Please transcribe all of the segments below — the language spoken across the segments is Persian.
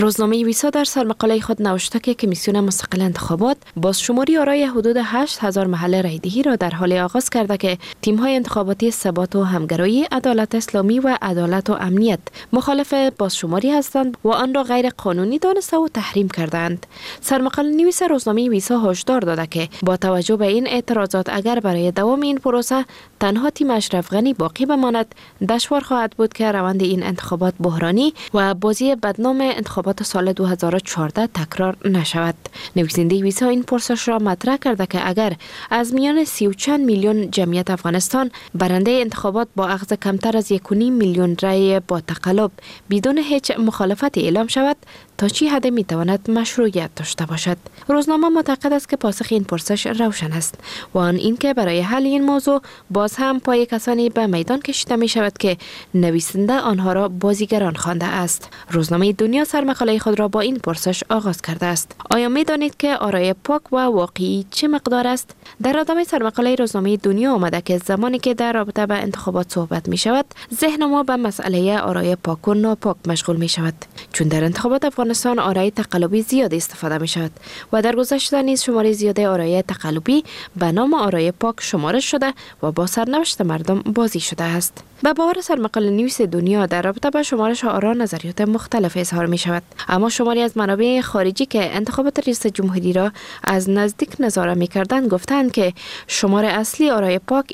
روزنامه ویسا در سرمقاله خود نوشته که کمیسیون مستقل انتخابات بازشماری آرای حدود 8000 محل رایدهی را در حال آغاز کرده که تیم‌های انتخاباتی ثبات و همگرایی، عدالت اسلامی و عدالت و امنیت مخالف بازشماری هستند و آن را غیر قانونی دانسته و تحریم کردند. سرمقاله نویس روزنامه ویسا هشدار داده که با توجه به این اعتراضات اگر برای دوام این پروسه تنها تیم اشرف غنی باقی بماند، دشوار خواهد بود که روند این انتخابات بحرانی و بازی بدنام انتخابات سال 2014 تکرار نشود. نویسنده ویسا این پرسش را مطرح کرده که اگر از میان 30 چند میلیون جمعیت افغانستان برنده انتخابات با اخذ کمتر از 1.5 میلیون رای با تقلب بدون هیچ مخالفت اعلام شود، تا چی حد می تواند مشروعیت داشته باشد؟ روزنامه معتقد است که پاسخ این پرسش روشن است و آن این که برای حل این موضوع باز هم پای کسانی به میدان کشیده می شود که نویسنده آنها را بازیگران خوانده است. روزنامه دنیا سرمقاله خود را با این پرسش آغاز کرده است: آیا می دانید که آرای پاک و واقعی چه مقدار است؟ در ادامه سرمقاله روزنامه دنیا آمده که زمانی که در رابطه با انتخابات صحبت می شود، ذهن ما به مسئله آرای پاک و ناپاک مشغول می شود، چون در انتخابات افغانستان آرای تقلبی زیاد استفاده می شود و در گذشته نیز شمار زیاد آرای تقلبی به نام آرای پاک شمارش شده و با سرنوشت مردم بازی شده است. به باور سرمقاله نویس دنیا در رابطه با شمارش آرا نظریات مختلف اظهار می شود، اما شماری از منابع خارجی که انتخابات ریاست جمهوری را از نزدیک نظاره می کردند گفتند که شمار اصلی آرای پاک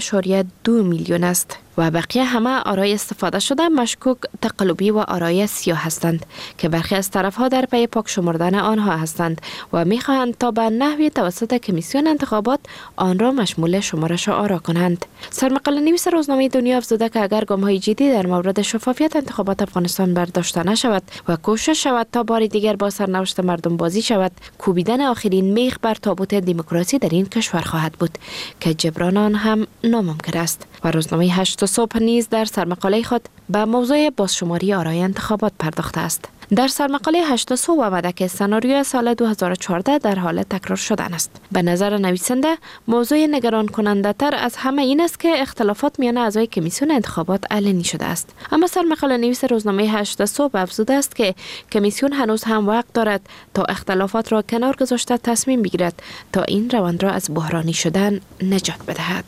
1.2 میلیون است و بقیه همه آرای استفاده شده مشکوک تقلبی و آرای سیاه هستند که برخی از طرفها در پی پاک شمردن آنها هستند و می‌خواهند تا به نحوی توسط کمیسیون انتخابات آن را مشمول شمارش آرا کنند. سرمقاله نویس روزنامه دنیا افزوده که اگر گام‌های جدی در مورد شفافیت انتخابات افغانستان برداشته نشود و کوشش شود تا بار دیگر با سرنوشت مردم بازی شود، کوبیدن آخرین میخ بر تابوت دموکراسی در این کشور خواهد بود که جبران آن هم ناممکن است. و روزنامه 8 صبح نیز در سرمقاله خود به موضوع بازشماری آرای انتخابات پرداخته است. در سرمقاله 8 صبح آمده که سناریوی سال 2014 در حال تکرار شدن است. به نظر نویسنده موضوع نگران کننده تر از همه این است که اختلافات میان اعضای کمیسیون انتخابات علنی شده است. اما سرمقاله نویس روزنامه 8 صبح افزوده است که کمیسیون هنوز هم وقت دارد تا اختلافات را کنار گذاشته تصمیم بگیرد تا این روند را از بحرانی شدن نجات بدهد.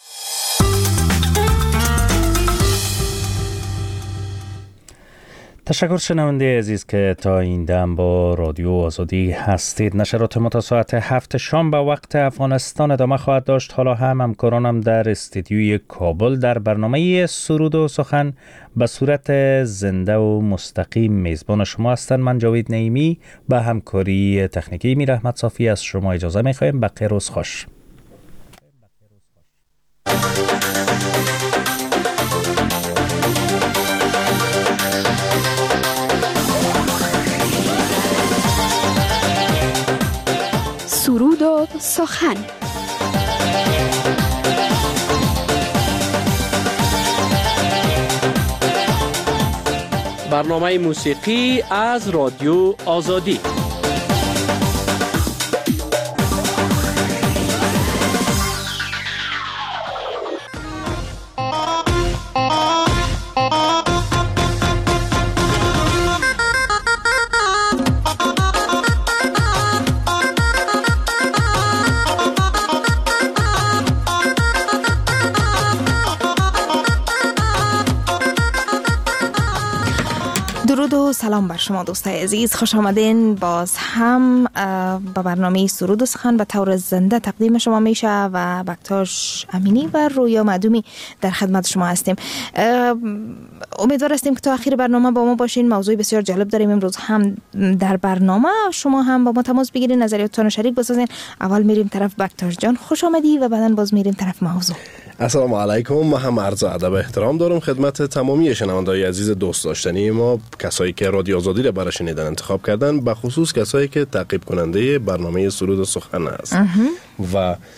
تشکر شنونده عزیز که تا این دم با رادیو آزادی هستید. نشرات ما تا ساعت 7 شام به وقت افغانستان ادامه خواهد داشت. حالا هم همکارانم در استودیوی کابل در برنامه سرود و سخن به صورت زنده و مستقیم میزبان شما هستند. من جاوید نعیمی به همکاری تکنیکی میر احمد صافی از شما اجازه می‌خوایم. بقیه روز خوش. سرود و سخن. برنامه موسیقی از رادیو آزادی. درود و سلام بر شما دوستای عزیز، خوش آمدین. باز هم به برنامه سرود و سخن به طور زنده تقدیم شما میشه و بکتاش امینی و رویا معدومی در خدمت شما هستیم. امیدوار هستیم که تا آخر برنامه با ما باشین. موضوع بسیار جالب داریم امروز هم در برنامه. شما هم با ما تماس بگیرین، نظریاتتون رو شریک بسازین. اول میریم طرف بکتاش جان، خوش آمدی، و بعدن باز میریم طرف موضوع. السلام علیکم. ما هم عرض ادب و احترام دارم خدمت تمامی شنوندگان عزیز دوست داشتنی ما، کسایی که رادیو آزادی را برای شنیدن انتخاب کردن، به خصوص کسایی که تعقیب کننده برنامه سرود و سخن است. و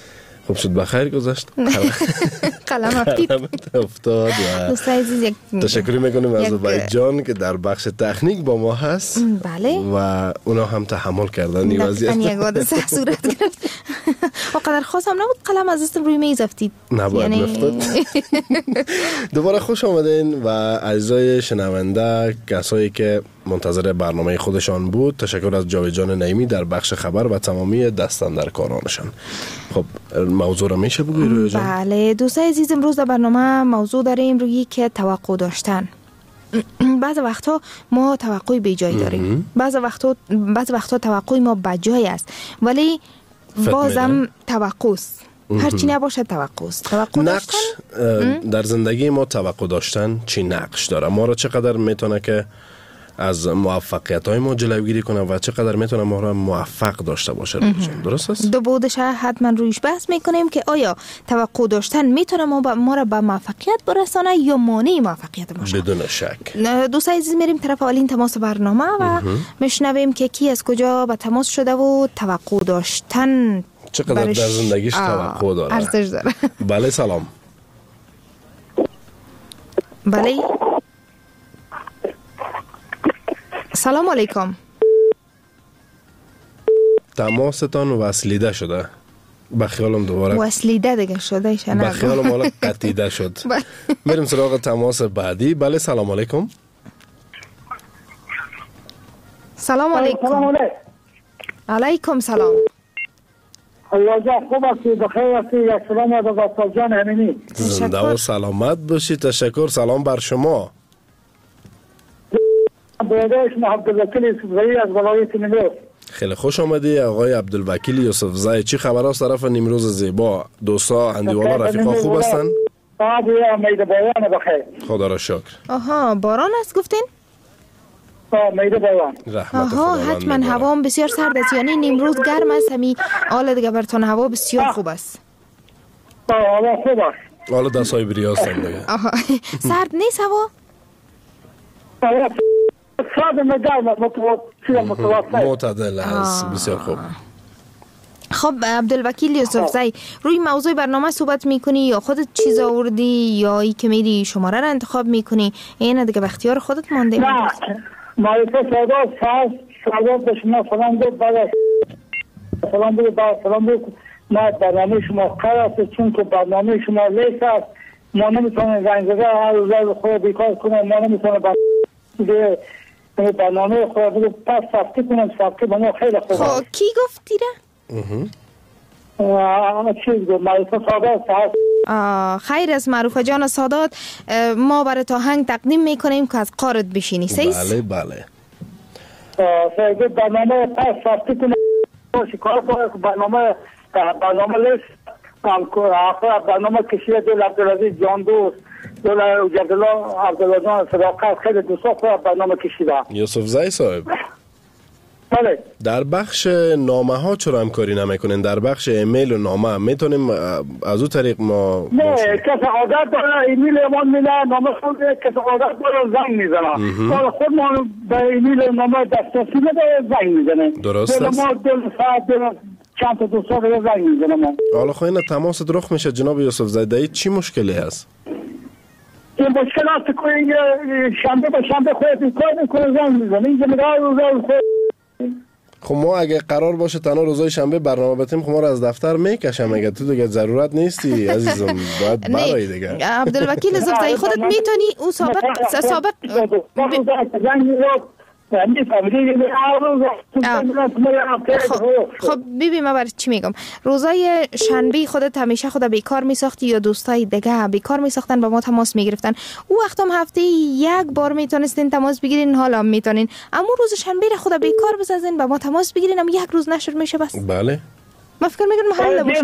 خوب شد بخیر گذشت. قلم افتاد و دوستای عزیز یک تشکر میکنیم از عبید جان که در بخش تکنیک با ما هست. بله. و اونا هم تحمل کردن این وضعیت. یک حادثه صورت گرفت. وقدر خواستم نبود قلم از دستم روی میز افتید. نباید میافتاد. دوباره خوش آمدین و اعضای شنونده، کسایی که منتظر برنامه خودشان بود، تشکر از جاوید جان نعیمی در بخش خبر و تمامی دستاندرکارانشان. خب موضوع رو میشه بگویی روی جان؟ بله دوستای عزیز، امروز در برنامه موضوع داریم روی که توقع داشتن. بعض وقتا ما توقع بی جای داریم، بعض وقتا توقع ما بجای است، ولی بازم توقع است. هرچی نباشه توقع است. توقع نقش در زندگی ما توقع داشتن چی نقش داره؟ ما را چقدر میتونه که از موفقیت های ما جلوگیری کنه و چقدر میتونه ما را موفق داشته باشه؟ درست است؟ دو بودش حتما رویش بحث میکنیم که آیا توقع داشتن میتونه ما را به موفقیت برسانه یا مانع موفقیت باشه؟ بدون شک. دوستای عزیز، میریم طرف اولین تماس برنامه و میشنویم که کی از کجا به تماس شده و توقع داشتن چقدر در زندگیش توقع داره، ارزش داره. بله سلام. بله سلام علیکم. تماستان وصلیده شده. بخیالم دوباره وصلیده دیگه شده ایشه نگو. بخیالم حالا قطیده شد. میریم سراغ تماس بعدی. بله سلام علیکم. سلام علیکم. علیکم سلام. الله جان خوب هستی؟ بخیر هستی؟ یک سلام از واسه جان امینی. زنده و سلامت باشی. تشکر. سلام بر شما. برادر شما عبدالوکیل یوسفزایی از ولایت نیمروز. خیلی خوش آمدی آقای عبدالوکیل یوسفزایی. چی خبر است طرف نیمروز زیبا؟ دوستا، اندیوالا، رفیقا خوب هستن؟ میده بایان بخیر. خدا را شکر. آها باران است گفتین؟ میده بایان. رحمت خداوند. حتما هوا بسیار سرد است، یعنی نیمروز گرم است، همین حال دیگه برتون هوا بسیار خوب است. هوا خوب است. حالا دستای بریاز هم دیگه. سرد نیست هوا؟ سرد مگرم معتدل است. بسیار خوب. خب عبدالوکیل یوسفزایی، روی موضوع برنامه صحبت میکنی یا خودت چیز آوردی یا ای که میری شماره را انتخاب میکنی؟ این دیگه به اختیار خودت مانده. نه معرفه سعادت به شما سلام بود. بعد سلام بود ما برنامه شما قرار است، چون که برنامه شما لیست است. ما نمیتونیم زنگ زده هر روز خود بیکار کنیم. ما نمیتونیم برنامه خود پس ثبتی کنیم. ثبتی به ما خیلی خوب است. کی گفتی را؟ معروف سادات. خیر از معروف جان سادات، ما برای تا هنگ تقدیم میکنیم که از قارت بشینی. سیست؟ بله بله. برنامه پس ثبتی کنیم. شکار کنیم. برنامه لیست برنامه کشیده دول عبدالعزیز جان دوست، دول عبدالله عبدالله جان صداقت، خیلی دوستا خود برنامه کشیده. یوسفزایی صاحب، بله. در بخش نامه ها چرا همکاری نمیکنین؟ در بخش ایمیل و نامه میتونیم از او طریق ما نه کسی عادت داره ایمیل ما میده، نامه خود کسی عادت داره زنگ میزنه. خود ما به ایمیل و نامه دسترسی نداره زنگ میزنه. درست است. ما دل ساعت چند تا دوستا به زنگ میزنه. ما حالا خواهی نه تماس رخ میشه جناب یوسفزایی، چی مشکلی هست؟ این مشکل هست که شنبه به شنبه خودت کار میکنه زنگ میزنه. این جمعه روزای خود. خب ما اگه قرار باشه تنها روزای شنبه برنامه بتیم، خب ما رو از دفتر میکشم. اگه تو دیگه ضرورت نیستی عزیزم باید برای دیگه. عبدالوکیل یوسفزایی خودت میتونی او سابق خب ببین ما برای چی میگم، روزای شنبه خودت همیشه خود بیکار میساختی یا دوستای دیگه بیکار میساختن با ما تماس میگرفتن، او وقت هم هفته یک بار میتونستین تماس بگیرین، حالا میتونین، اما روز شنبه را خود بیکار بسازین با ما تماس بگیرین، هم یک روز نشر میشه بس. بله ما فکر میکنم حل باشه.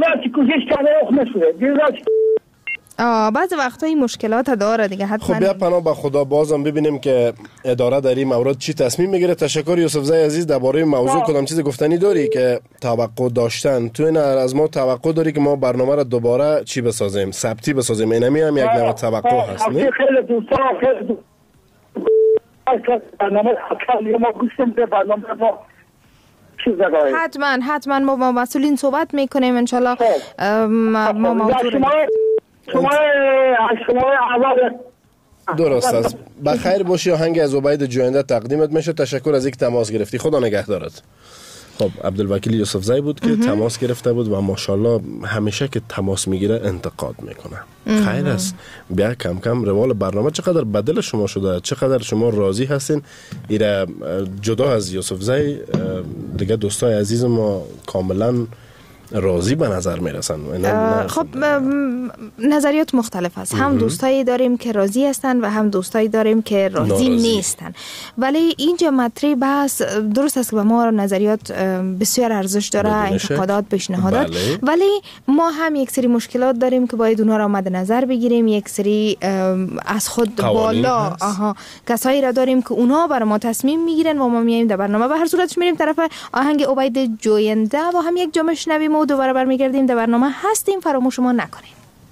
بعض وقتا این مشکلات داره دیگه حتما. خب بیا پناه به خدا بازم ببینیم که اداره در این مورد چی تصمیم میگیره. تشکر یوسفزایی عزیز. درباره موضوع کدام چیز گفتنی داری که توقع داشتن؟ تو این از ما توقع داری که ما برنامه را دوباره چی بسازیم، ثبتی بسازیم؟ اینمی هم یک نوع توقع هست نه؟ خیلی دوستا خیلی برنامه ما گوشتیم به برنامه ما چیز دارید. حتما ما با مسئولین صحبت میکنیم انشالله. ما موضوع شما اول درست است. بخیر باشی. آهنگ از عبید جوینده تقدیمت میشه. تشکر از اینکه تماس گرفتی. خدا نگهدارت. خب عبدالوکیل یوسفزی بود که تماس گرفته بود و ماشاءالله همیشه که تماس میگیره انتقاد میکنه. خیر است. بیا کم کم روال برنامه چقدر بدل شما شده، چقدر شما راضی هستین. ایره جدا از یوسفزی دیگه دوستای عزیز ما کاملا راضی به نظر میرسن. خب نظریات مختلف است. هم دوستایی داریم که راضی هستن و هم دوستایی داریم که راضی نیستن. ولی اینجا مطرح بحث درست است که به ما نظریات بسیار ارزش داره، انتقادات، پیشنهادات. ولی ما هم یک سری مشکلات داریم که باید اونها را مد نظر بگیریم. یک سری از خود بالا کسایی را داریم که اونها برای ما تصمیم میگیرن و ما میایم در برنامه. به هر صورتش میریم طرف آهنگ عبید جوینده و هم یک جا شنویم و دوباره برمیگردیم. در برنامه هستیم، فراموش ما نکنید.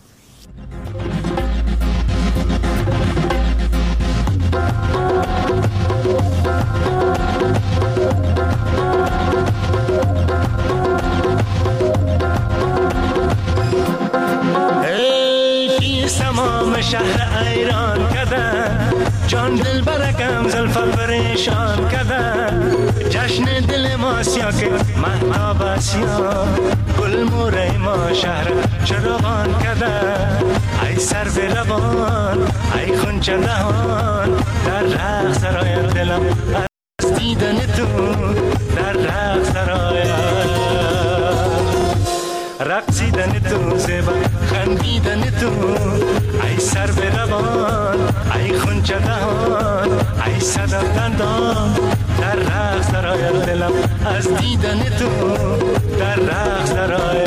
ای پیش تمام شهر ایران کردن، جان دل برکم زلف پریشان کردن. جشن دل ما سیا که مهتاب اسیا، گل موره ما شهر چراغان کردن. ای سر به روان، ای خونچه دهان، در رقص سرای دلم از دیدن تو، در رقص سرای رقصیدن تو، زیبا خندیدن تو. ای سر به روان، ای خونچه دهان، ای صدف دندان، در رقص سرای دلم از دیدن تو، در رقص سرای.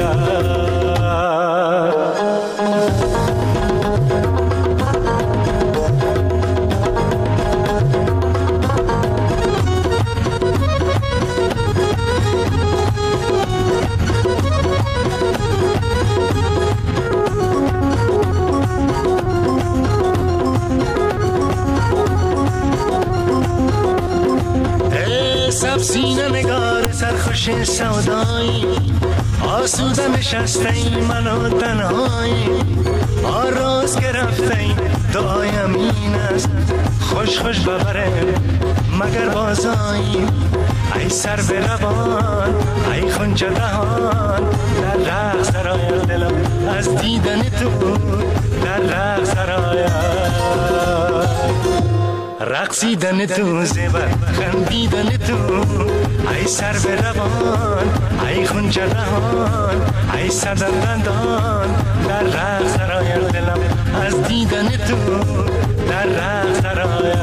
سینه نگار سرخوش سودایی، آسوده نشسته ای منو تنهایی. آراز گرفته ای دعایم این است، خوش خوش ببره مگر بازایی. ای سر به روان، ای خونچه دهان، در رقص سرای دلم از دیدن تو، در رقص سرای رقصیدن تو، زیبر خندیدن تو. ای سر به روان، ای خونچه دهان، ای صدف دندان، در رقص سرای دلم از دیدن تو، در رقص سرای.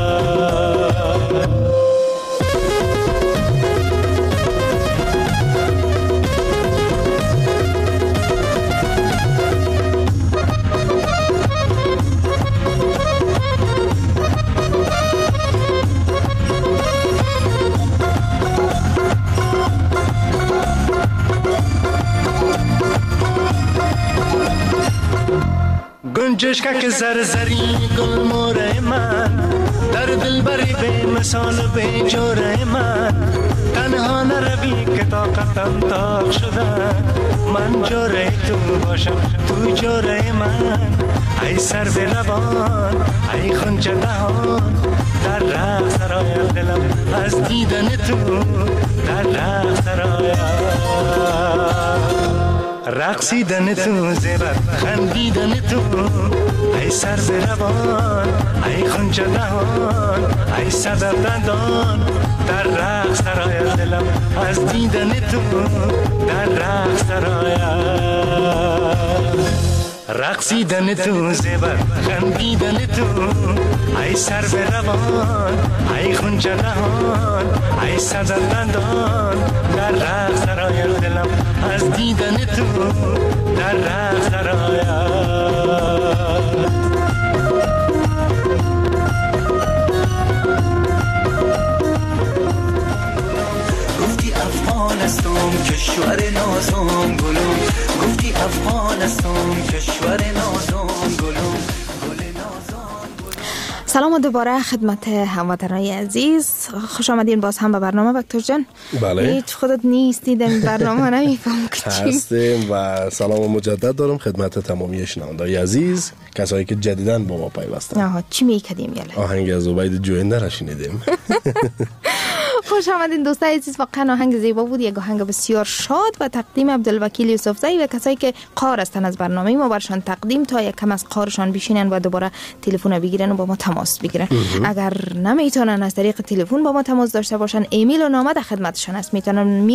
گنجشکک زرزری گل موره من، در دل بری به مثال به جوره من. تنها نروی که طاقتم تاق شده، من جوره تو باشم تو جوره من. ای سر به روان، ای خونچه دهان، در رقص سرای دلم از دیدن تو، در رقص سرای رقصیدن تو، زیبر خندیدن تو. ای سر به روان، ای خونچه دهان، ای صدف دندان، در رقص سرای دلم از دیدن تو، در رقص سرای رقصیدن تو، زیبر خندیدن تو. ای سر به روان، ای خونچه دهان، ای صدف دندان، در رقص سرای دلم از دیدن تو، در رقص سرای. گفتی افغانستان کشور نازم گلم، گفتی افغانستان کشور نازم گلم. سلام دوباره خدمت هموطنان عزیز. خوش آمدین باز هم به برنامه بکتور جان. بله. هیچ خودت نیستید این برنامه نمیفهم که هستیم و سلام مجدد دارم خدمت تمامی شنوندگان عزیز، کسایی که جدیداً با ما پیوستن. چی میکردیم یاله؟ آهنگ از عبید جوینده را شنیدیم. خوش آمدین دوستای عزیز. واقعا آهنگ زیبا بود، یک آهنگ بسیار شاد و تقدیم عبدالوکیل یوسفزئی و کسایی که قار هستن از برنامه ما برشان تقدیم تا یک کم از قارشان بشینن و دوباره تلفن بگیرن و با ما تماس بگیرن. اگر نمیتونن از طریق تلفن با ما تماس داشته باشن، ایمیل و نامه در خدمتشان است. میتونن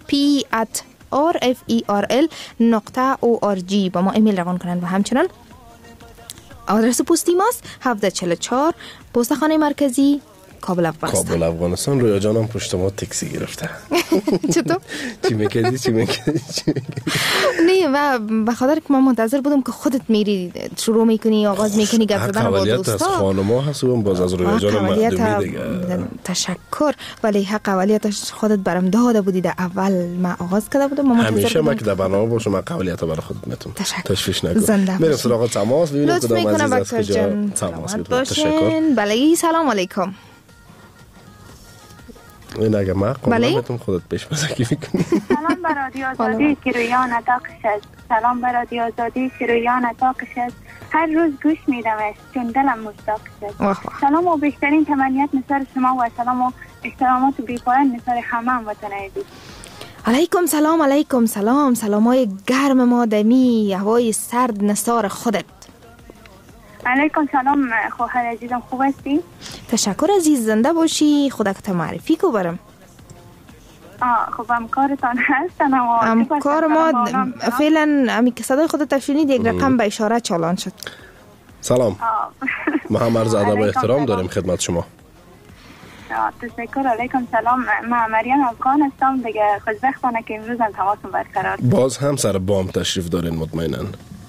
musicp@rferl.org با ما ایمیل روان کنن و همچنان آدرس پستی ماست 1744 پستخانه مرکزی کابل افغانستان. رویا جانم پشت ما تاکسی گرفته. چطور؟ چی میکردی؟ نه و به خاطر که من منتظر بودم که خودت میری شروع میکنی آغاز میکنی گپ زدن با دوستا. از خانم‌ها هستم باز از رویا جانم مقدمی دیگه. تشکر، ولی حق قبولیتش خودت برام داده بودی در اول ما آغاز کرده بودم. همیشه ما که در برنامه باشم من قبولیت برای خودت میتونم. تشویش نکن. بریم سراغ تماس ببینیم کدام عزیز از کجا تماس می‌کنه. تشکر. بله سلام علیکم. این اگه ما قابلتون خودت پیش بزنی میکنی. سلام بر رادیو آزادی که رویان اتاقش است. سلام بر رادیو آزادی که رویان اتاقش است. هر روز گوش میدمش چون دلم مشتاقش است. سلام و بهترین تمنیات نثار شما و سلام و احترامات بی‌پایان نثار همه هموطنان عزیز. علیکم سلام. علیکم سلام. سلامای گرم ما دمی هوای سرد نثار خودت. علیکم سلام خواهر عزیزم، خوب هستی؟ تشکر عزیز، زنده باشی. خودت معرفی کو برم. خب همکارتان هستن و همکار ما فعلا امی که صدای خودت تشنید یک رقم به اشاره چالان شد. سلام. ما هم عرض ادب و احترام داریم خدمت شما. تشکر. علیکم سلام. من مریم افغان هستم دیگه. خوشبختانه که امروز هم تماسم برقرار. باز هم سر بام تشریف دارین مطمئناً؟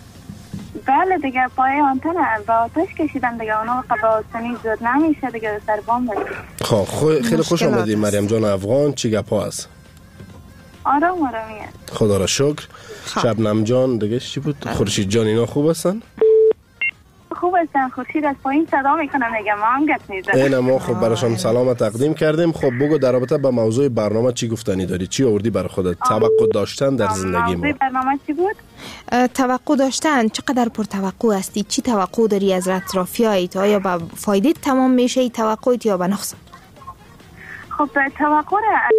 بله دیگه پای آنتن با آتش کشیدن دیگه، اونا با آسانی زود نمیشه دیگه، سر بام داریم. خب خیلی خوش آمدی مریم جان افغان. چی گپا هست؟ آرامیه خدا را شکر. شبنم جان دیگه چی بود؟ خورشید جان اینا خوب هستن؟ خوب هستن. خورشید از پایین صدا میکنم دیگه، ما هم گپ میزنیم. اینا ما خب براشون سلام تقدیم کردیم. خب بگو در رابطه با موضوع برنامه چی گفتنی داری؟ چی آوردی برای خودت؟ توقع داشتن در زندگی ما. موضوع برنامه چی بود؟ توقع داشتن. چقدر پر توقع هستی؟ چی توقع داری از اطرافیایت؟ آیا با فایده تمام میشه توقعت یا به نقص؟ خب توقع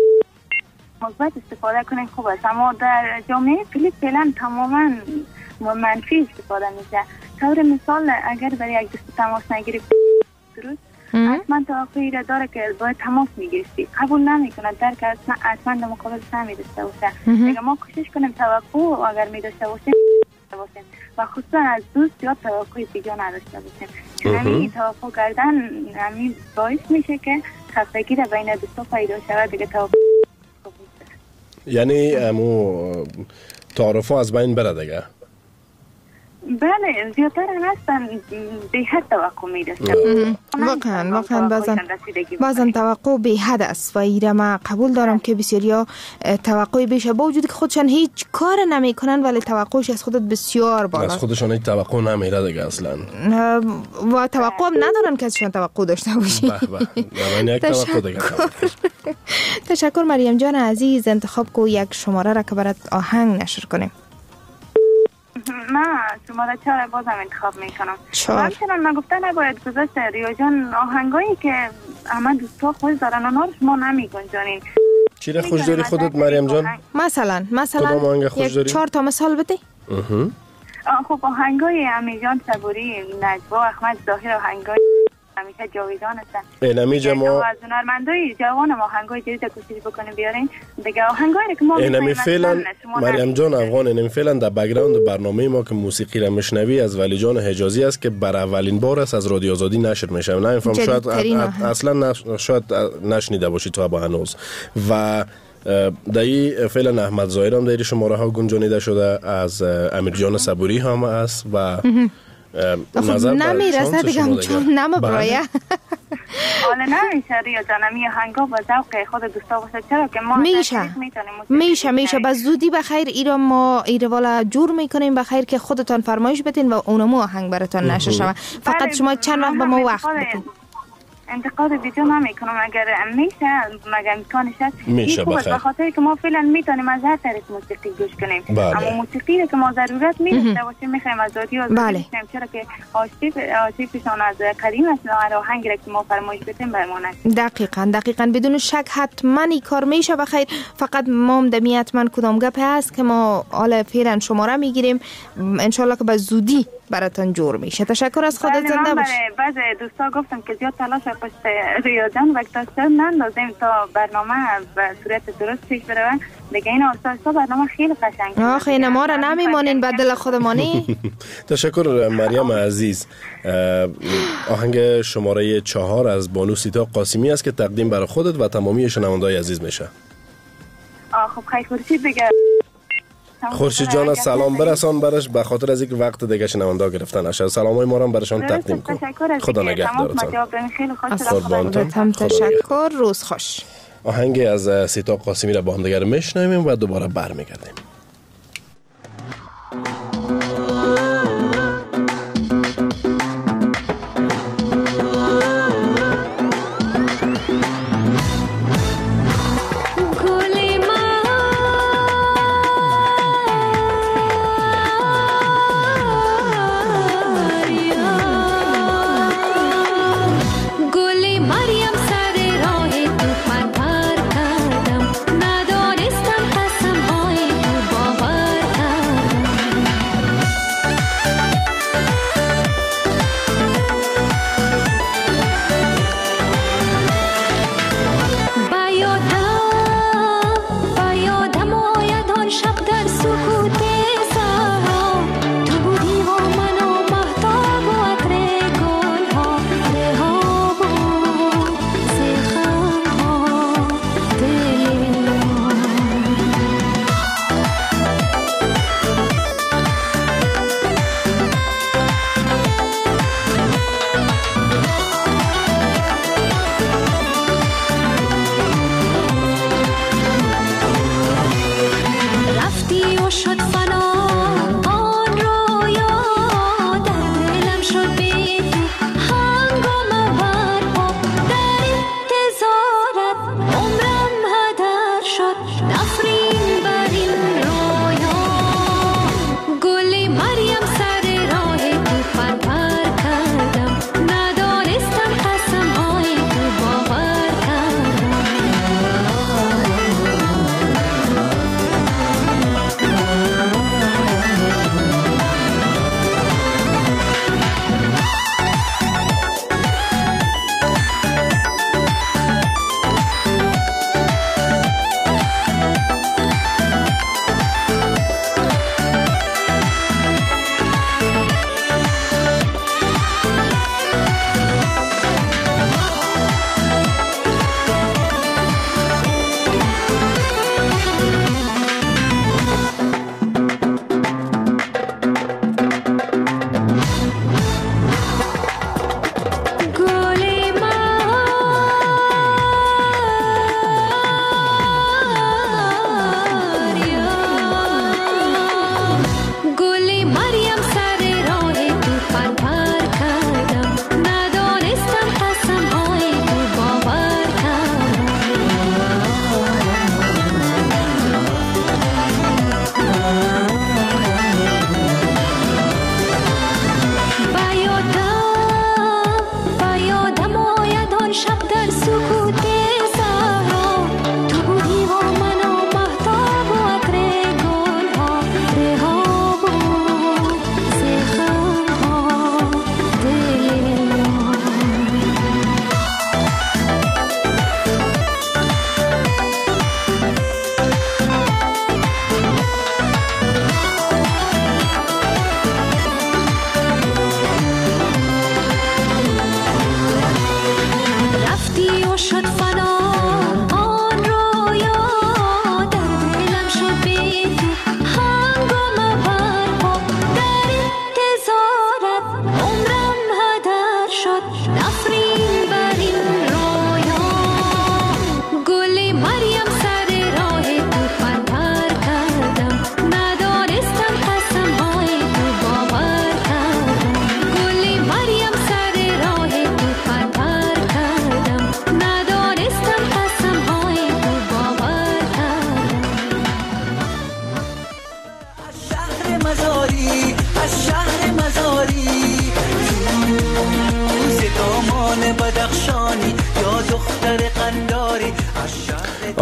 مثبت استفاده کنیم خوب است، اما در جامعه فعلا تماما منفی استفاده میشه. طور مثال اگر برای یک دوست تماس نگیری درست، حتما توقعی را داره که باید تماس میگیرستی، قبول نمیکنه، درک حتما در مقابل نمیداشته باشه. دیگه ما کوشش کنیم توقع اگر میداشته باشیم و خصوصا از دوست یا توقع دیگه نداشته باشیم، چون همین توقع کردن همین باعث میشه که خستگی در بین دوستا پیدا شود. دیگه توقع یعنی امو تعارف از بین بره دیگه. بله زیادتر هستن به حد توقع میداشتن. واقعا بازن توقع به حد است و ایره ما قبول دارم که بسیاریا توقع بیشه با وجودی که خودشان هیچ کار نمیکنن ولی توقعش از خودت بسیار بالاست. از خودشان هیچ توقع نمیره دیگه اصلا و توقع هم ندارن که ازشان توقع داشته باشی. تشکر مریم جان عزیز. انتخاب کو یک شماره را که برات آهنگ نشر کنیم. من شماره 4 بازم انتخاب میکنم. همچنان من گفتن نباید گذاشت ریا جان آهنگایی که همه دوستا خوش دارن اونا رو شما نمیگنجانین. چی را خوش داری خودت مریم جان؟ مثلا یک 4 تا مثال بده. خب آهنگای امیجان صبوری، نجوا احمد ظاهر، آهنگای همیشه جاویدان هستن. اینمی ما از هنرمندای جوان آهنگای جدید کوشش بکنیم بیارین دیگه. آهنگایی که ما اینمی فعلا مریم جان افغان اینمی فعلا در بک‌گراند برنامه ما که موسیقی را میشنوی از ولی جان حجازی است که برای اولین بار است از رادیو آزادی نشر میشه. نمیفهم شاید اصلا شاید نشنیده باشی تو با هنوز. و دایی فعلا احمد ظاهر هم در شماره ها گنجانیده شده، از امیر جان صبوری هم است و نمیرسه دیگه چون نمه برایه. حالا نمیشه ریا جانمی هنگا با ذوق خود دوستا باشه، چرا که ما میشه به زودی بخیر ایرا ما والا جور میکنیم بخیر که خودتان فرمایش بدین و اونمو آهنگ براتون نشه شما. فقط شما چند وقت به ما وقت بدین. انتقاد بیجا نمیکنم، اگر میشه مگر امکانش میشه بخیر، بخاطر که ما فعلا میتونیم از هر طریق موسیقی گوش کنیم. اما موسیقی که ما ضرورت میداشته باشیم میخوایم از رادیو بشنویم، چرا که آرشیوشان از قدیم است و آهنگی را که ما فرمایش بدیم برمونه. دقیقاً بدون شک حتما این کار میشه بخیر. فقط ما دمیت من کدام گپ هست که ما حالا فعلا شماره میگیریم، ان شاء الله که به زودی براتون جور میشه. تشکر از خودت، زنده باش. بعض دوستا گفتم که زیاد تلاش پشت ریا جان وقت است نندازیم تا برنامه به صورت درست پیش بره. دیگه این آساسا برنامه خیلی قشنگه. آخه این ما را نمیمانین به دل خودمانی. تشکر مریم عزیز. آهنگ شماره 4 از بانو سیتا قاسمی است که تقدیم برای خودت و تمامی شنونده‌های عزیز میشه. خب خیلی خورشید دیگه. خورشید جان سلام برسان برش، به خاطر از اینکه وقت دیگه شنوندا گرفتن نشه. سلامای ما رو برشان تقدیم کن. خدا نگهدارتان. خیلی تشکر، روز خوش. آهنگ از سیتا قاسمی را با هم دیگر میشنویم و دوباره برمیگردیم.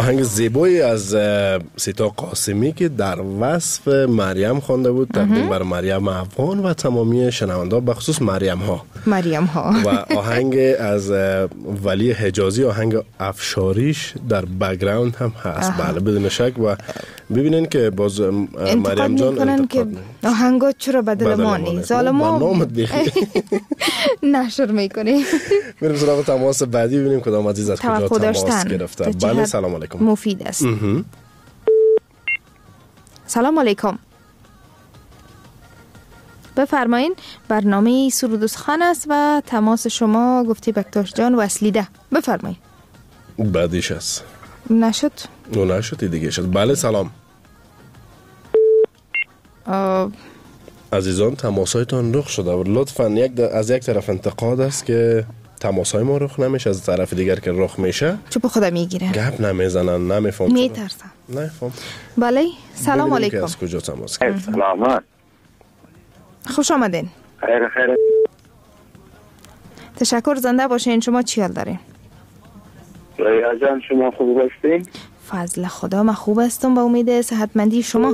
آهنگ زیبایی از سیتا قاسمی که در وصف مریم خوانده بود، تقدیم بر مریم افغان و تمامی شنونده‌ها، بخصوص مریم ها. و آهنگ از ولی حجازی، آهنگ افشاریش در بک‌گراند هم هست. بله بدون شک. و ببینین که باز مریم جان انتقاد که آهنگا چرا بدل ما نیست، ظالما برنامت بیخی نشر میکنی. میریم سراغ تماس بعدی، ببینیم کدام عزیز از کجا تماس گرفته. بله سلام علیکم. مفید است. سلام علیکم، بفرمایین. برنامه سرود و سخن است و تماس شما گفتی بکتاش جان وصلیده. بفرمایین. بعدیش است نشد دیگه شد. بله سلام عزیزان، تماسایتان رخ شده و لطفاً از یک طرف انتقاد است که تماسای ما رخ نمیشه، از طرف دیگر که رخ میشه چه به خودم میگیره، گپ نمیزنن، نمیفهم، میترسم. نفهم. بله سلام علیکم. از کجا تماس گرفتن؟ سلامت، خوش آمدین. خیر. تشکر، زنده باشین. شما چی حال دارین؟ ریا جان شما خوب هستین؟ فضل خدا من خوب هستم، با امید صحتمندی شما.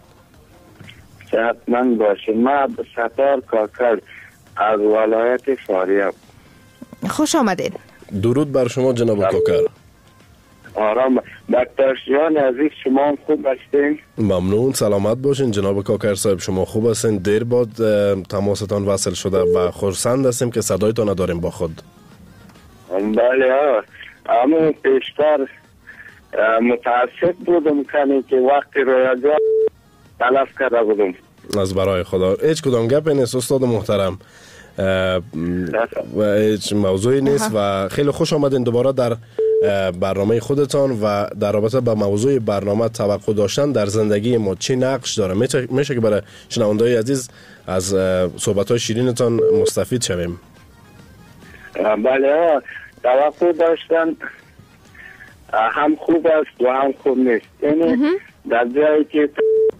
صحتمند باشین. من ستار کاکر از ولایت فاریاب. خوش آمدین. درود بر شما جناب کاکر. آرام. دکتر جان عزیز شما خوب هستین؟ ممنون، سلامت باشین جناب کاکر صاحب. شما خوب هستین؟ دیر بعد تماستان وصل شده و خرسند هستیم که صدایتان نداریم با خود. بله اما پیشتر متاسف بودم که وقتی رویا جان تلف کرده بودم. از برای خدا هیچ کدام گپ نیست استاد محترم و هیچ موضوعی نیست و خیلی خوش آمدین دوباره در برنامه خودتان. و در رابطه با موضوع برنامه توقع داشتن در زندگی ما چی نقش داره؟ میشه که برای شنونده‌های عزیز از صحبت‌های شیرینتان مستفید شویم. بله توقع داشتن هم خوب است و هم خوب نیست. یعنی در جایی که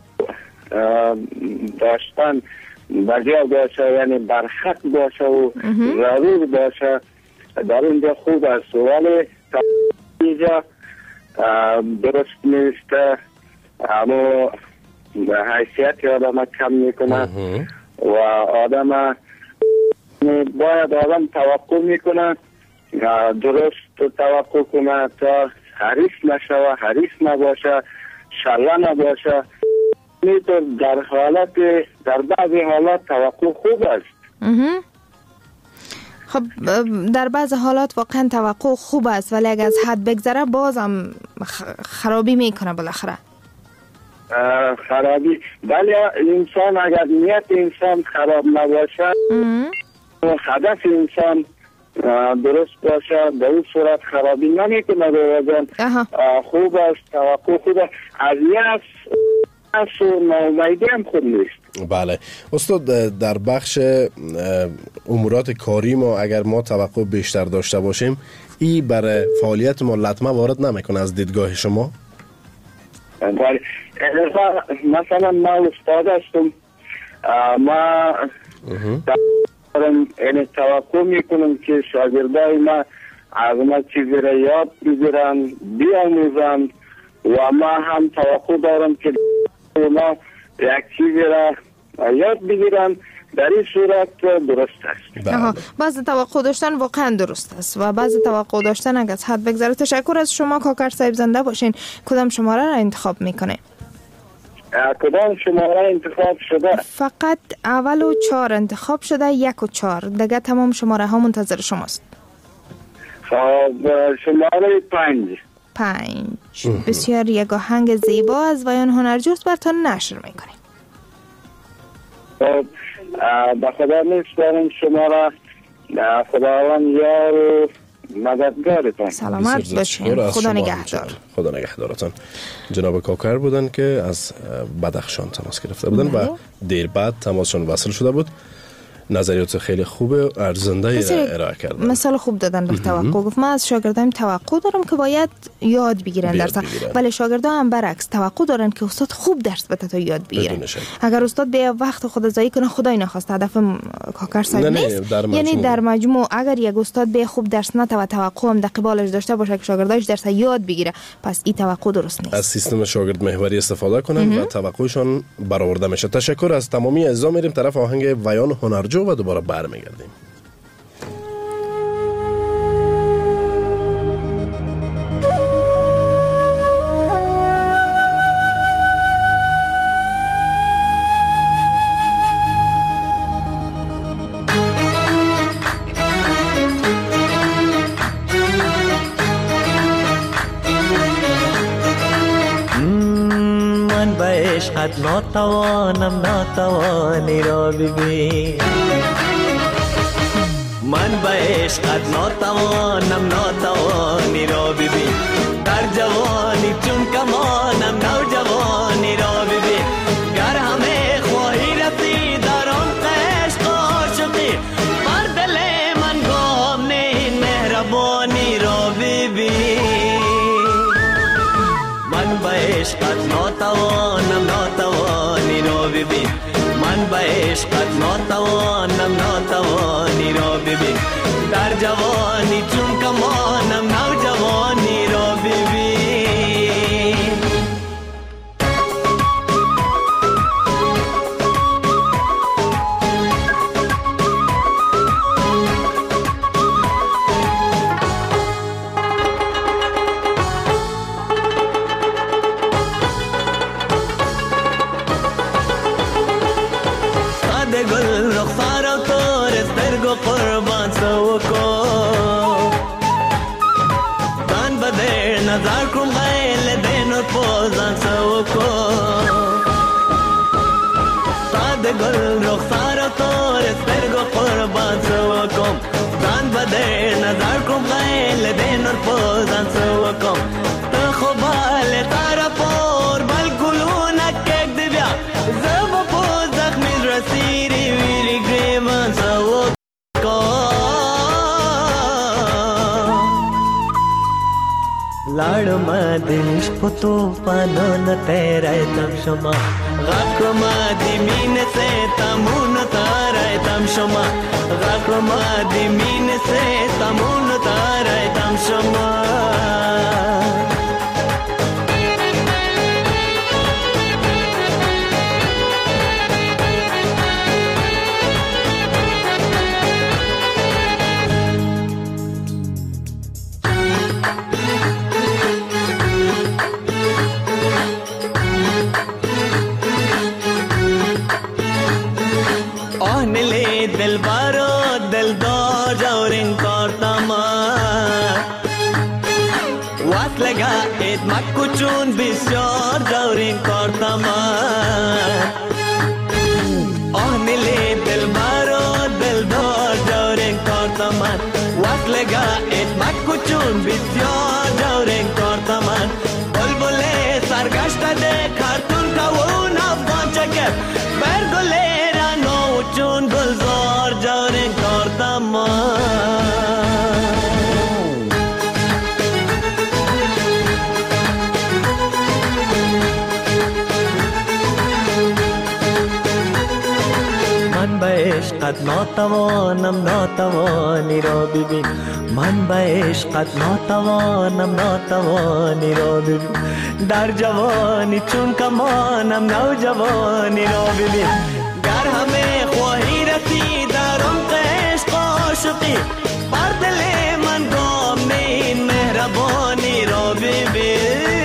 داشتن بجا باشه، یعنی برخط باشه و ضرور باشه، در اینجا خوب است، ولی اینجا درست نیست. اما حیثیت آدم کم میکنه و آدم باید آدم توقع میکنه، درست توقع کنه تا حریص نشوه، حریص نباشه، شله نباشه. اینطور در بعضی حالات توقع خوب است. خب در بعض حالات واقعا توقع خوب است، ولی اگر از حد بگذره بازم خرابی میکنه بالاخره. خرابی، ولی انسان اگر نیت انسان خراب نباشه و هدف انسان درست باشه، به این صورت خرابی نمیکنه. خوب است، توقع خوب است. از یأس و ناامیدی هم خوب نیست. بله استاد، در بخش امورات کاری ما اگر ما توقع بیشتر داشته باشیم، این برای فعالیت ما لطمه وارد نمیکنه از دیدگاه شما؟ بله مثلا ما استاد هستم، ما این توقع میکنم که شاگردای ما از ما چیزی را یاد بگیرن، بیاموزن و ما هم توقع دارم که ما یک چیزی را یاد بگیرن. در این صورت درست است. بعض توقع داشتن واقعا درست است و بعض توقع داشتن اگر از حد بگذره. تشکر از شما کاکر صاحب، زنده باشین. کدام شماره را انتخاب میکنه؟ کدام شماره انتخاب شده؟ فقط اول و 4 انتخاب شده، 1 و 4 دیگه تمام شماره ها منتظر شماست. خب شماره 5. بسیار یک آهنگ زیبا از ویان هنرجوست براتون نشر میکنیم. خب به خدا میسپارم شما را، خداوند یار و مددگارتان. سلامت باشین. خدا نگهدار. خدا نگهدارتان. جناب کاکر بودن که از بدخشان تماس گرفته بودن و دیر بعد تماسشون وصل شده بود. نظریات خیلی خوبه ارزنده ارائه کردن. مثال خوب دادن به توقع. گفت من از شاگردایم توقع دارم که باید یاد بگیرن درس، ولی شاگردا هم برعکس توقع دارن که استاد خوب درس بده تا یاد بگیرن. اگر استاد به وقت خود ضایع کنه خدای نخواسته هدف کاکر صاحب نیست. یعنی در مجموع اگر یک استاد به خوب درس نده و توقع هم در قبالش داشته باشه که شاگرداش درس یاد بگیره، پس این توقع درست نیست. از سیستم شاگرد محوری استفاده کنن و توقعشون برآورده میشه. تشکر از تمامی اعضا. میریم طرف آهنگ ویان هنرجو و دوباره برمیگردیم. عشقت ناتوانی را ببین، من به عشقت ناتوانی را ببین، در جوانی چون کمانم نوجوانی را ببین، گر همه خواهی رسی در آن عشق عاشقی، بر دل من گام نه این مهربانی را ببین، من به عشقت ناتوانی را ببین، من به عشقت ناتوانی را ببین، در جوانی چون کمانم نوجوانی را ببین. قربان سوکو دان بدر نظر کم غیل دین و پوزان سوکو ساد گل رخسار تور سرگو قربان سوکو دان بدر نظر کم غیل دین و پوزان سوکو تخبال تارا پور بل گلو نکک دبیا زب پوز زخمی رسیری ویری گریبان سوکو लाड़ मादिश पुतो पानो न तेरे तम शमा गाक्रो मादी मीन से तमुन तारे तम शमा गाक्रो मादी मीन से तमुन तारे तम शमा दिल बारो दिल दो जौरिंग करतमा वास लगा इत मक्कुचून बिस्योर जौरिंग करतमा ओहनिले दिल बारो दिल दो जौरिंग करतमा वास लगा इत मक्कुचून बिस्योर जौरिंग करतमा बुलबुले सरगश्ता दे खातून का वो ना पहुंचे बरगुले چون گلزار جارین کردم من به عشقت ناتوانی را ببین، من به عشقت ناتوانی را ببین، در جوانی چون کمانم نوجوانی را ببین، گر همه خواهی رسی در عمق عشق عاشقی، بر دل من گام نه این مهربانی را ببین.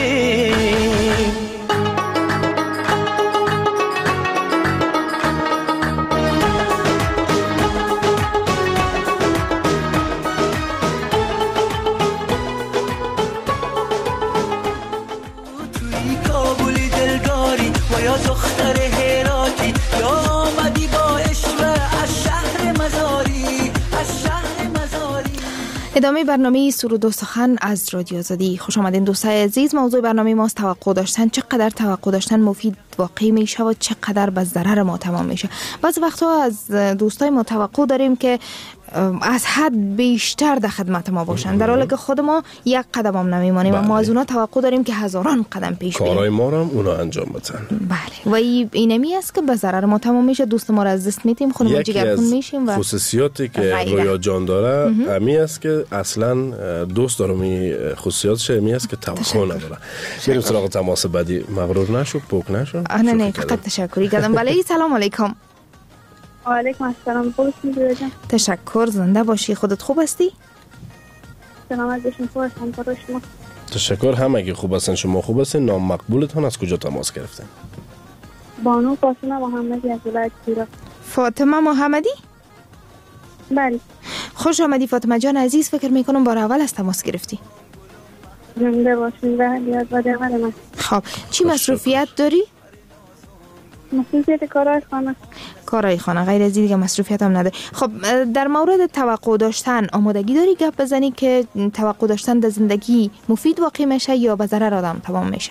توی کابولی دلداری و یا دختر هراتی یا آمدی با عشق از شهر مزاری ادامه برنامه سرود و سخن از رادیو آزادی. خوش آمدین دوستای عزیز. موضوع برنامه ماست توقع داشتن. چقدر توقع داشتن مفید واقع میشه و چقدر به ضرر ما تمام میشه. بعض وقتا از دوستای ما توقع داریم که از حد بیشتر در خدمت ما باشن، در حالی که خود ما یک قدم هم نمیمانیم و ما از اونا توقع داریم که هزاران قدم پیش بریم. کارهای ما رو هم اونا انجام بدن. بله، و اینمی است که به ضرر ما تمام میشه. دوست ما رو از دست میدیم، خودمون جگرخون میشیم. و خصوصیاتی که رویا جان داره امی است که اصلا دوست دارم این خصوصیاتش امی است که توقع نداره. میریم سراغ تماس بعدی. مغرور نشو، پوک نشو. نه فقط تشکری کردم. بله، سلام علیکم. و علیکم السلام. خوبی جان؟ تشکر، زنده باشی. خودت خوب هستی؟ سلامت باشین. خوب هستم. شما؟ تشکر، همگی خوب هستن. شما خوب هستین؟ نام مقبولتون از کجا تماس گرفتین؟ بانو فاطمه محمدی از ولایت شیراز. فاطمه محمدی؟ بله. خوش آمدی فاطمه جان عزیز. فکر میکنم بار اول از تماس گرفتی. زنده باشین. بله، من. خب، چی مصروفیت داری؟ مصروفیت کارهای خانه. غیر از دیگه مصروفیت هم نداری. خب، در مورد توقع داشتن آمادگی داری گپ بزنی که توقع داشتن در زندگی مفید واقع میشه یا به ضرر آدم تمام میشه؟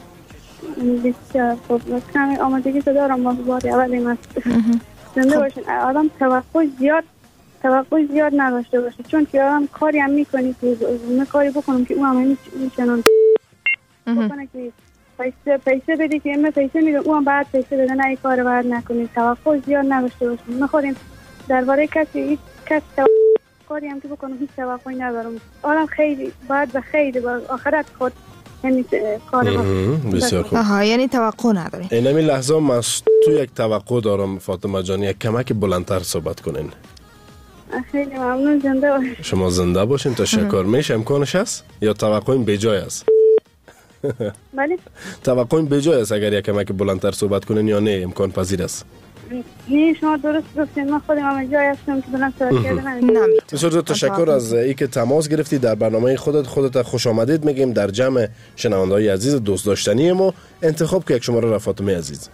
بسیار خوب. کمی آمادگی دارم. ما بار اولی من زنده باشین. آدم توقع زیاد نداشته باشه، چون که آدم کاری هم میکنی که اون کاری بکنم که اون هم میشنن بکنه که پیسه بدی که امه پیسه میده، اون بعد پیسه بده. نه، این کار باید نکنید. توقع زیاد نداشته باشید. من خودم درباره کسی کاری هم که بکنم هیچ توقعی ندارم. آدم خیلی باید به خیلی با آخرت خود یعنی کار بسیار خوب. یعنی توقع نداری. این همین لحظه من تو یک توقع دارم فاطمه جان، یک کمک بلندتر صحبت کنین. خیلی ممنون. زنده باشین. شما زنده باشین. تشکر. میشه امکانش هست یا توقع به جای است؟ بله. توقع به جای است اگر یک کمک بلندتر صحبت کنین یا نه امکان پذیر است؟ نه، شما درست گفتین. من خودم هم جای هستم که بلند صحبت کردم. بسیار تشکر از اینکه تماس گرفتی. در برنامه خودت خوش آمدید میگیم در جمع شنونده‌های عزیز دوست داشتنی ما. انتخاب که یک شماره را فاطمه عزیز.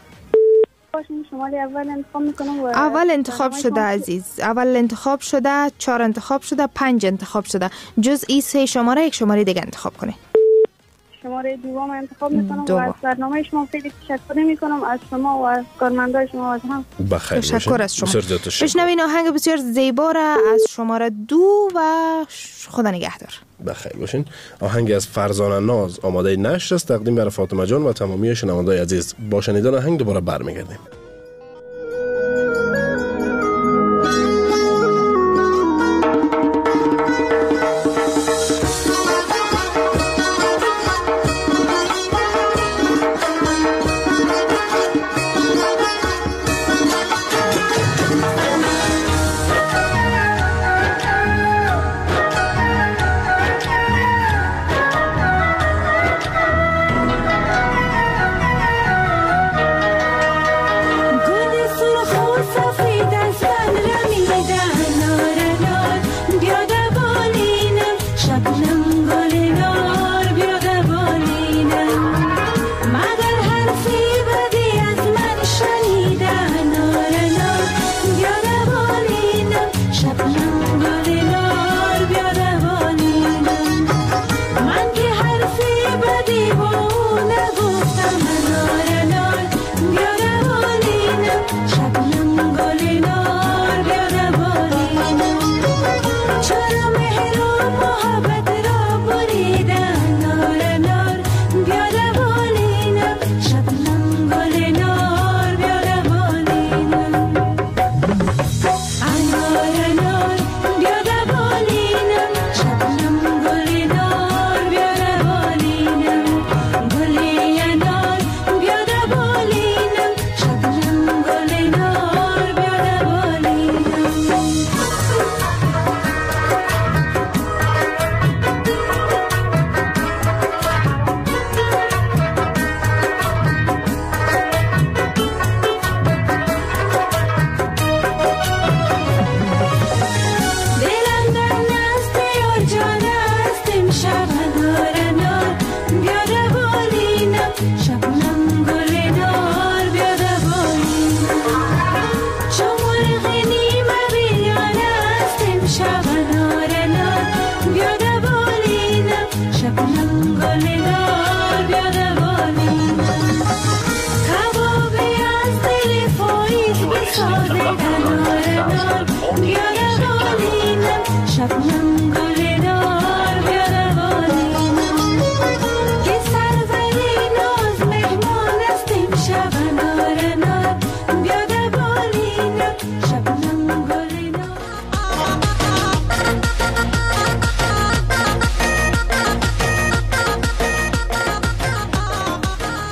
شماره اول انتخاب میکنم. اول انتخاب شده عزیز. اول انتخاب شده، 4 انتخاب شده، 5 انتخاب شده. جز این 3 شماره یک شماره دیگه انتخاب کنه. شماره دوم انتخاب میکنم و از برنامه شما خیلی تشکر میکنم، از شما و از کارمندای شما از هم. بخیر. تشکر از شما. بشنوین آهنگ بسیار زیبا را از شماره 2 و خدا نگهدار. بخیر باشین. آهنگ از فرزانه ناز آماده نشر است، تقدیم برای فاطمه جان و تمامی شنوندگان عزیز. با شنیدن آهنگ دوباره برمیگردیم.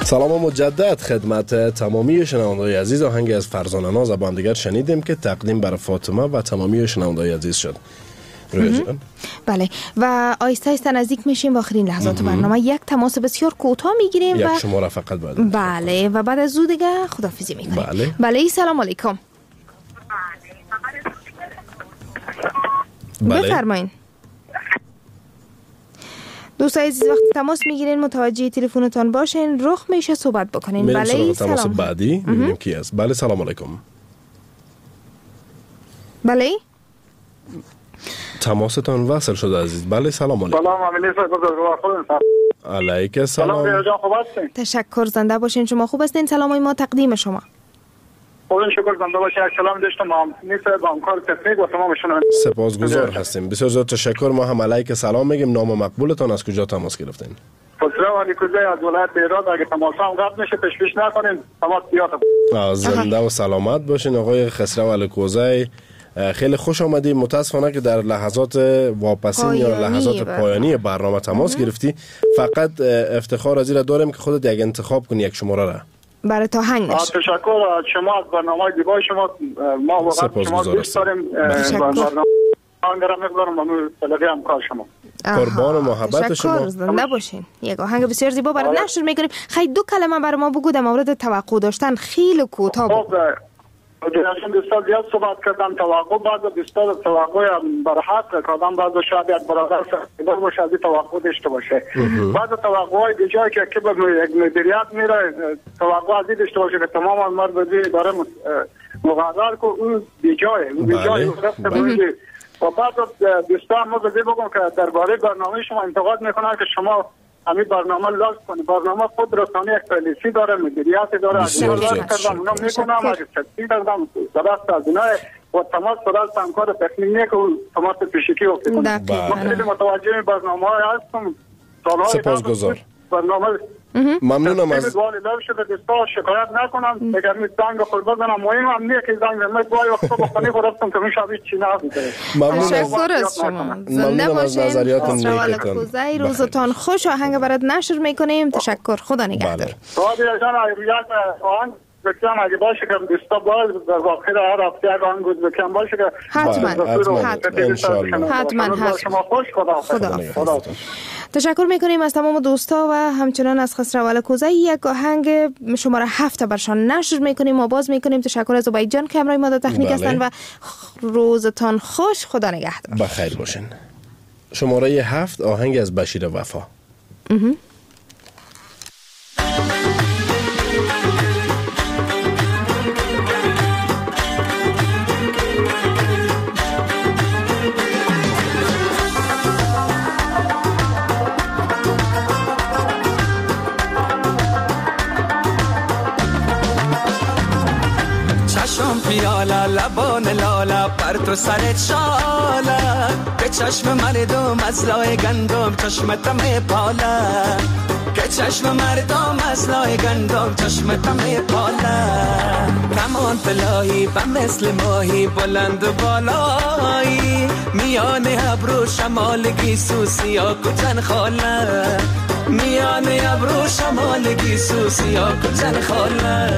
سلام مجدد خدمت تمامی شنوندگان عزیز. آهنگ از فرزانه ناز با هم دیگر شنیدیم که تقدیم برای فاطمه و تمامی شنوندگان عزیز شد. بله و آیسته آیسته نزدیک میشیم به آخرین لحظات برنامه. یک تماس بسیار کوتاه میگیریم یک و شماره فقط بعد. بله و بعد از او دیگه خداحافظی میکنیم. بله سلام علیکم. بفرمایید دوستای عزیز، وقت تماس میگیرین متوجه تلفنتون باشین، رخ میشه صحبت بکنین. بله تماس سلام. بعدی ببینیم کی است. بله سلام علیکم. بله تماستان وصل شده عزیز. بله سلام علیکم. سلام علیکم سلام. تشکر، زنده باشین. شما خوب هستین؟ سلامای ما تقدیم شما. خدا شکر، زنده باشین. سلام داشتم نیست با همکار تکنیک و تمام شما. سپاسگزار هستیم. بسیار زیاد تشکر. ما هم علیکم سلام میگیم. نام مقبولتان، از کجا تماس گرفتین؟ خسرو علیکوزی از ولایت ایران. اگه تماس هم قطع میشه تشویش نکنین، تماس بیاد. زنده و سلامت باشین آقای خسرو علیکوزی. خیلی خوش آمدید. متاسفانه که در لحظات واپسین یا لحظات پایانی برنامه تماس گرفتی. فقط افتخار از این دارم که خودت یک انتخاب کنی، یک شماره را برای تا هنگ نشه. تشکر از شما، از برنامه دیبای شما. ما واقعا شما دوست داریم. برنامه آنگرم می‌گذارم و تلقی همکار شما. قربان و محبت شما. تشکر، زنده باشین. یک آهنگ بسیار زیبا برای نشر میکنیم. خیلی دو کلمه برای ما بگو در مورد توقع داشتن، خیلی کوتاه بگو. دیگرشون دوستا زیاد صحبت کردم. توقع بعد دوستا توقع بر حق کردم، بعد شاید یک برادر سختیدار باشه از این توقع داشته باشه. بعد توقعهای دیجایی که به یک مدیریت میره، توقع از این داشته باشه که تمام مرد داره مقرر که اون بیجایه، اون بیجایه و بعد دوستا هم بگم که درباره برنامه شما انتقاد میکنن که شما همین برنامه لاز کنی. برنامه خود رسانه یک پالیسی داره، مدیریت داره. از این لاز کردم اونا میکنم، اگه چطی کردم درست از اینه و تماس صداست همکار تکنیک که تماس پیشکی افتی کنم. من خیلی متوجه برنامه های هستم. سپاسگزار. برنامه ممنونم از والی لب شده. دوستا شکایت نکنم، اگر می زنگ خود بزنم. مهم هم نیه که زنگ نمید باید وقتا بخونی خود هستم که میشه هیچ چی نفت تشکر از شما. زنده باشین. خسرو علیکوزی، روزتان خوش. آهنگ برات نشر میکنیم. تشکر، خدا نگهدار. رادیو جان یک آهنگ بکنم اگه باشه که دوستا باید در واقع هر هفته یک آهنگ بکنم باشه که حتما شما خوش. خدا. تشکر میکنیم از تمام دوستا و همچنان از خسرو علیکوزی. یک آهنگ شماره 7 برشان نشر میکنیم و باز میکنیم. تشکر از عبید جان که همراه ما در تکنیک هستن و روزتان خوش. خدا نگهدار. بخیر باشین. شماره 7 آهنگ از بشیر وفا. پیالا لبان لالا بر تو سرت شالا، به چشم مردم از لای گندم چشمتم پالا، که چشم مردم از لای گندم چشمتم پالا. کمان پلایی و مثل ماهی بلند و بالایی، میان ابرو شمال گیسو سیا کجن خاله، میان ابرو شمال گیسو سیا کجن خاله.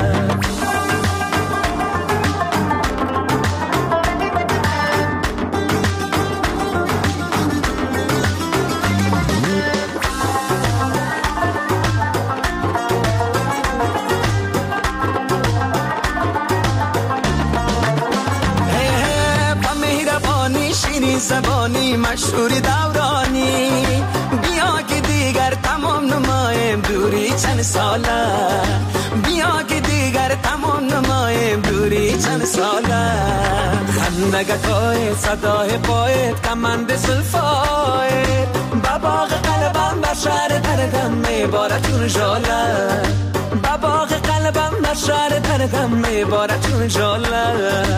زبانی مشهوری دورانی، بیا که دیگر تمام نمایم دوری چند ساله، بیا که دیگر تمام نمایم دوری چند ساله. خندگتای صدای پایت کمند زلفایت، بباغ قلبم بر شهر دردم میباره چون جاله، بباغ قلبم بر شهر دردم میباره چون جاله.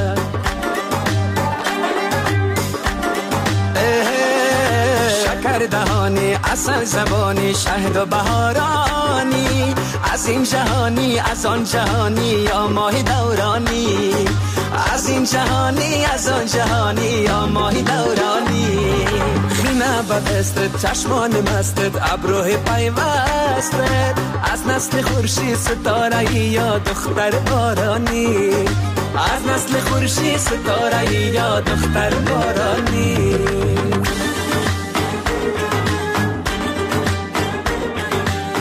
شکر دهانی اصل زبانی شهد و بهارانی، از این جهانی از آن جهانی یا ماهی دورانی، از این جهانی از آن جهانی یا ماهی دورانی. خیمه به دستت چشمان مستت ابروه پیوستت، از نسل خورشید ستاره یا دختر بارانی، از نسل خورشید ستاره یا دختر بارانی.